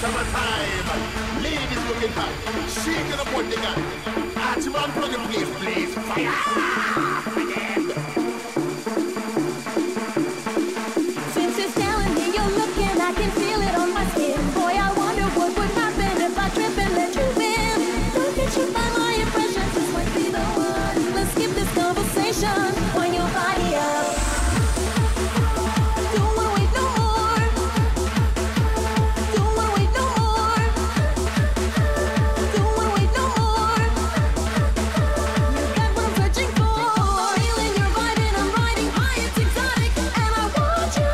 summertime. Ladies looking hot, shaking up on the gun. Archibald, plug in place, please. Fire! Since it's telling me you're looking, I can feel it on my skin. Boy, I wonder what would happen if I trip and let you in. Don't get you by my impressions, this might be the one. Let's skip this conversation, wind your body up. Don't wanna wait no more. Don't wanna wait no more. Don't wanna wait no more. You got what I'm searching for. Feeling your vibe and I'm riding high, it's exotic. And I want you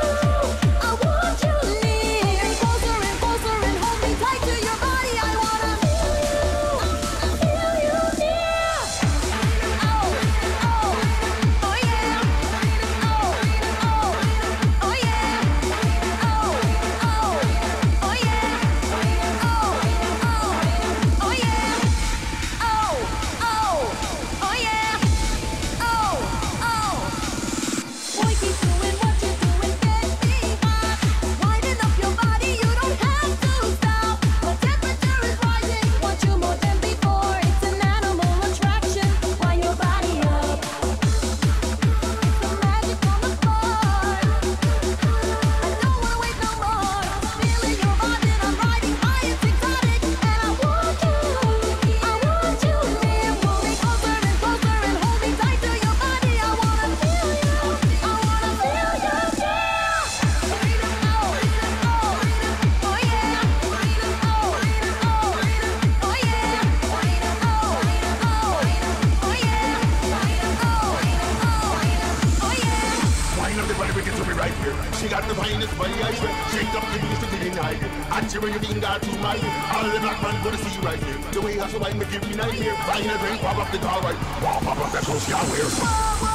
near. Closer and closer and hold me tight to your body. I wanna feel you near. Oh, oh, oh yeah. Oh, oh, oh yeah. Oh, oh, oh yeah. Oh, oh, oh yeah. Oh, oh, oh yeah. Oh, oh. Boy, keep doing what you're doing, get me hot. Winding up your body, you don't have to stop. The temperature is rising, want you more than before. It's an animal attraction, wind your body up. The magic on the floor. I don't wanna wait no more. Feeling your vibe and I'm riding high, it's exotic. And I want you near. Pull me closer and closer and hold me tight to your body. I wanna feel you near. Oh, oh, oh yeah. Oh, oh, oh yeah. Oh, oh, oh yeah. Oh yeah. Wine up the body, we get to be right here. She got the finest body, I swear. Shake up the knees to be denied. And she bring your finger to my ear. All the black man gonna see right here. The way I so wine me give me nightmare. Find a drink, pop up the car right. Pop up that close, y'all wear.